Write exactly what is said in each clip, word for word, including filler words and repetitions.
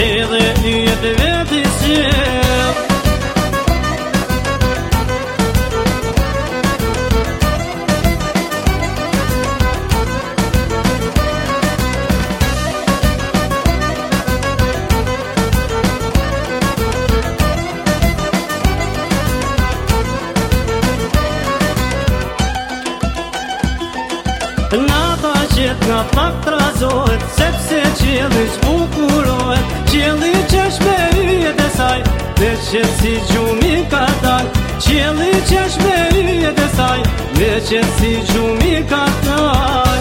edhe yjet veti sjell. Nata qet nga pak trazohet, sepse qielli zbukurohet. Qielli qesh me yjet e saj, me qet si gjumi ka dal. Qielli qesh me yjet e saj, me qet si gjumi ka dal.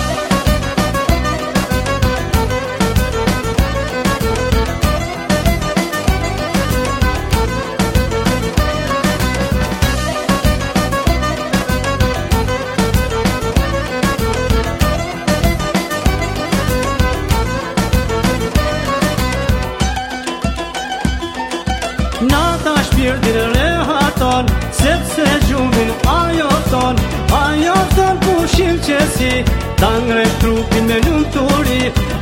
Nata shpirtin rehaton, sepse gjumin ajo thon. Ajo thon pushim qesi, ta ngre trupin me lumturi.